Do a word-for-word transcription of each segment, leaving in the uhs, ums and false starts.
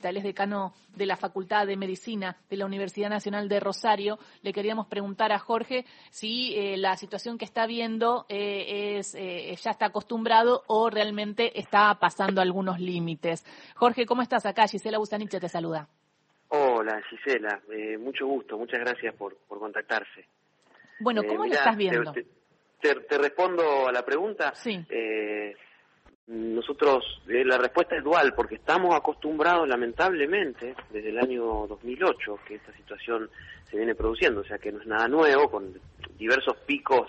especialista, él es decano de la Facultad de Medicina de la Universidad Nacional de Rosario. Le queríamos preguntar a Jorge si eh, la situación que está viendo eh, es eh, ya está acostumbrado o realmente está pasando algunos límites. Jorge, ¿cómo estás acá? Gisela Busaniche te saluda. Hola, Gisela, eh, mucho gusto, muchas gracias por, por contactarse. Bueno, ¿cómo eh, lo mirá, estás viendo? Te, te, te respondo a la pregunta. Sí. Eh, nosotros, eh, la respuesta es dual, porque estamos acostumbrados, lamentablemente, desde el año dos mil ocho, que esta situación se viene produciendo, o sea que no es nada nuevo, con diversos picos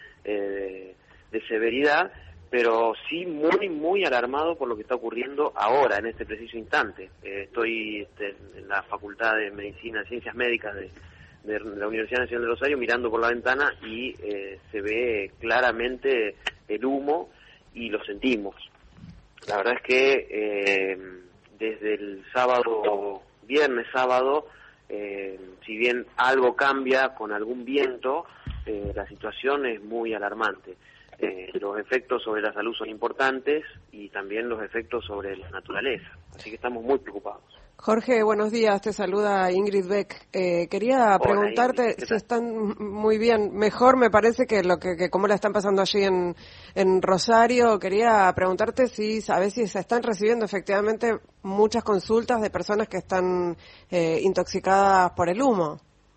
eh, de, de severidad, pero sí muy, muy alarmado por lo que está ocurriendo ahora, en este preciso instante. Eh, estoy este, en la Facultad de Medicina, Ciencias Médicas de, de la Universidad Nacional de Rosario, mirando por la ventana y eh, se ve claramente el humo y lo sentimos. La verdad es que eh, desde el sábado, viernes, sábado, eh, si bien algo cambia con algún viento, eh, la situación es muy alarmante. Eh, los efectos sobre la salud son importantes y también los efectos sobre la naturaleza. Así que estamos muy preocupados. Jorge, buenos días. Te saluda Ingrid Beck. Eh, quería Hola, preguntarte Ingrid, si están muy bien. Mejor me parece que lo que, que cómo la están pasando allí en, en Rosario. Quería preguntarte si sabes si se están recibiendo efectivamente muchas consultas de personas que están eh, intoxicadas por el humo.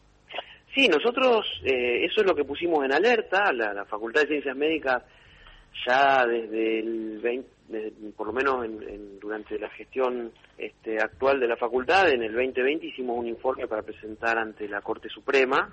Sí, nosotros, eh, eso es lo que pusimos en alerta, la, la Facultad de Ciencias Médicas ya desde el veinte, desde, por lo menos en, en, durante la gestión este, actual de la facultad, en el veinte veinte hicimos un informe para presentar ante la Corte Suprema,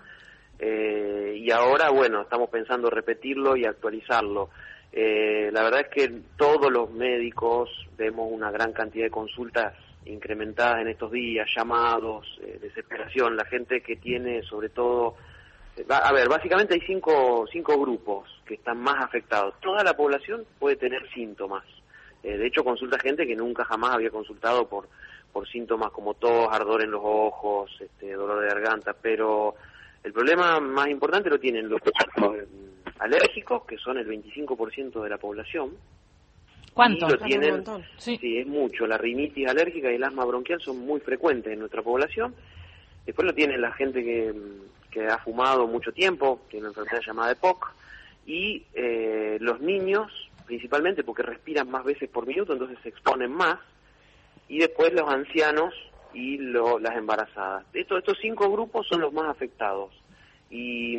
eh, y ahora, bueno, estamos pensando repetirlo y actualizarlo. Eh, la verdad es que todos los médicos vemos una gran cantidad de consultas incrementadas en estos días, llamados, eh, desesperación, la gente que tiene sobre todo, eh, va, a ver, básicamente hay cinco, cinco grupos que están más afectados. Toda la población puede tener síntomas, eh, de hecho consulta gente que nunca jamás había consultado por, por síntomas como tos, ardor en los ojos, este, dolor de garganta, pero el problema más importante lo tienen los, los eh, alérgicos, que son el veinticinco por ciento de la población. ¿Cuánto? Y lo tienen, sí. sí, es mucho. La rinitis alérgica y el asma bronquial son muy frecuentes en nuestra población. Después lo tiene la gente que, que ha fumado mucho tiempo, tiene una enfermedad llamada E P O C, y eh, los niños, principalmente porque respiran más veces por minuto, entonces se exponen más, y después los ancianos y lo, las embarazadas. Estos, estos cinco grupos son los más afectados. Y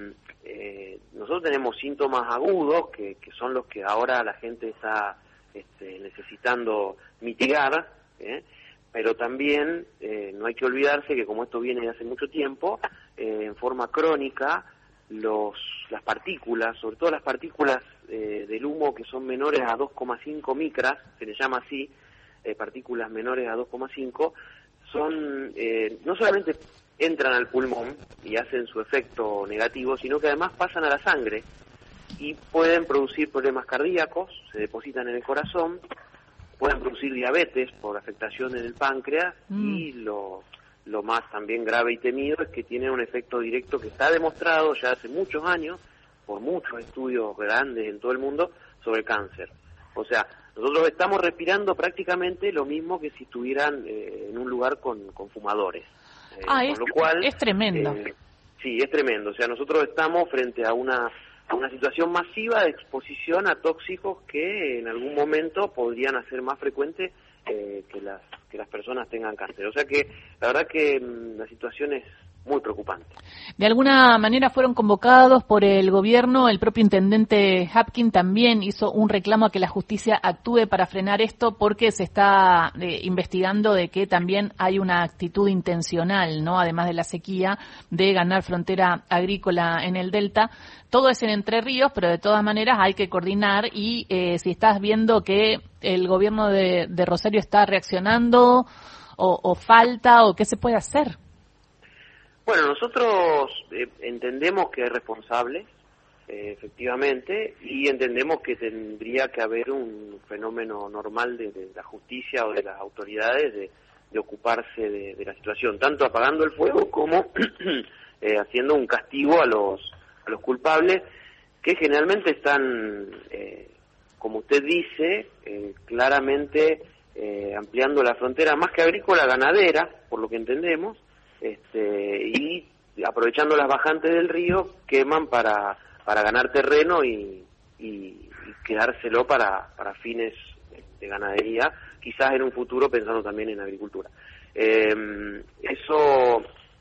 eh, nosotros tenemos síntomas agudos, que, que son los que ahora la gente está este, necesitando mitigar, ¿eh? Pero también eh, no hay que olvidarse que como esto viene de hace mucho tiempo, eh, en forma crónica, los las partículas, sobre todo las partículas eh, del humo que son menores a dos coma cinco micras, se les llama así, eh, partículas menores a dos coma cinco, son eh, no solamente entran al pulmón y hacen su efecto negativo, sino que además pasan a la sangre y pueden producir problemas cardíacos, se depositan en el corazón, pueden producir diabetes por afectación en el páncreas mm. y lo, lo más también grave y temido es que tienen un efecto directo que está demostrado ya hace muchos años por muchos estudios grandes en todo el mundo sobre cáncer. O sea, nosotros estamos respirando prácticamente lo mismo que si estuvieran eh, en un lugar con, con fumadores. Eh, ah, con es, lo cual, es tremendo. Eh, sí, es tremendo. O sea, nosotros estamos frente a una, a una situación masiva de exposición a tóxicos que en algún momento podrían hacer más frecuente eh, que las que las personas tengan cáncer. O sea que la verdad que mmm, la situación es muy preocupante. De alguna manera fueron convocados por el gobierno, el propio intendente Hapkin también hizo un reclamo a que la justicia actúe para frenar esto porque se está eh, investigando de que también hay una actitud intencional, ¿no? Además de la sequía, de ganar frontera agrícola en el Delta. Todo es en Entre Ríos, pero de todas maneras hay que coordinar y eh, si estás viendo que el gobierno de, de Rosario está reaccionando o, o falta o qué se puede hacer. Bueno, nosotros eh, entendemos que es responsable, eh, efectivamente, y entendemos que tendría que haber un fenómeno normal de, de la justicia o de las autoridades de, de ocuparse de, de la situación, tanto apagando el fuego como eh, haciendo un castigo a los a los culpables, que generalmente están, eh, como usted dice, eh, claramente eh, ampliando la frontera más que agrícola, ganadera, por lo que entendemos, este, y aprovechando las bajantes del río, queman para, para ganar terreno y, y, y quedárselo para, para fines de ganadería, quizás en un futuro pensando también en agricultura. Eh, eso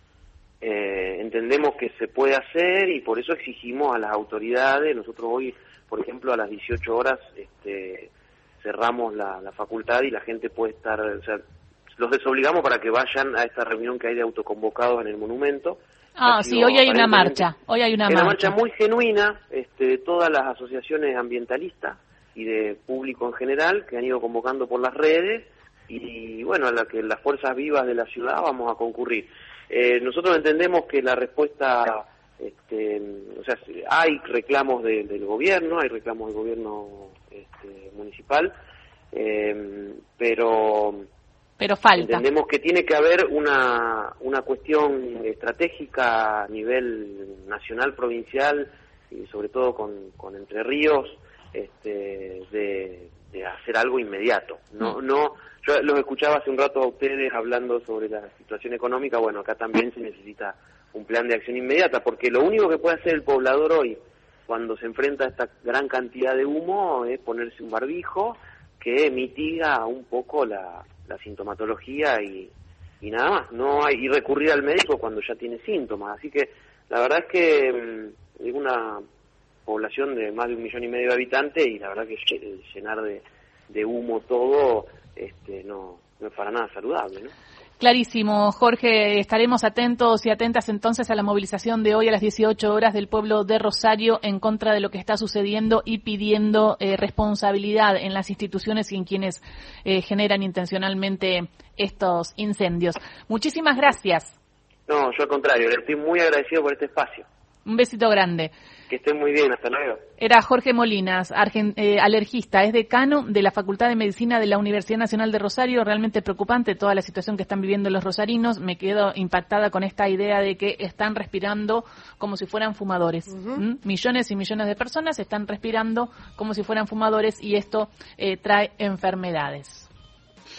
eh, entendemos que se puede hacer y por eso exigimos a las autoridades. Nosotros hoy, por ejemplo, a las dieciocho horas este, cerramos la, la facultad y la gente puede estar, o sea, los desobligamos para que vayan a esta reunión que hay de autoconvocados en el monumento. Ah, sí, hoy hay una marcha, hoy hay una marcha. Una marcha muy genuina este, de todas las asociaciones ambientalistas y de público en general que han ido convocando por las redes y bueno, a la que las fuerzas vivas de la ciudad vamos a concurrir. Eh, nosotros entendemos que la respuesta, este, o sea, hay reclamos de, del gobierno, hay reclamos del gobierno este, municipal, eh, pero... Pero falta. Entendemos que tiene que haber una, una cuestión estratégica a nivel nacional, provincial y sobre todo con, con Entre Ríos, este, de, de hacer algo inmediato. No, no, yo los escuchaba hace un rato a ustedes hablando sobre la situación económica. Bueno, acá también se necesita un plan de acción inmediata, porque lo único que puede hacer el poblador hoy, cuando se enfrenta a esta gran cantidad de humo, es ponerse un barbijo que mitiga un poco la la sintomatología y, y nada más, no hay, y recurrir al médico cuando ya tiene síntomas. Así que la verdad es que mmm, es una población de más de un millón y medio de habitantes y la verdad que llenar de, de humo todo este, no, no es para nada saludable, ¿no? Clarísimo, Jorge, estaremos atentos y atentas entonces a la movilización de hoy a las dieciocho horas del pueblo de Rosario en contra de lo que está sucediendo y pidiendo eh, responsabilidad en las instituciones y en quienes eh, generan intencionalmente estos incendios. Muchísimas gracias. No, yo al contrario, le estoy muy agradecido por este espacio. Un besito grande. Que estén muy bien, hasta luego. Era Jorge Molinas, argen, eh, alergista, es decano de la Facultad de Medicina de la Universidad Nacional de Rosario. Realmente preocupante toda la situación que están viviendo los rosarinos. Me quedo impactada con esta idea de que están respirando como si fueran fumadores. Uh-huh. ¿Mm? Millones y millones de personas están respirando como si fueran fumadores y esto eh, trae enfermedades.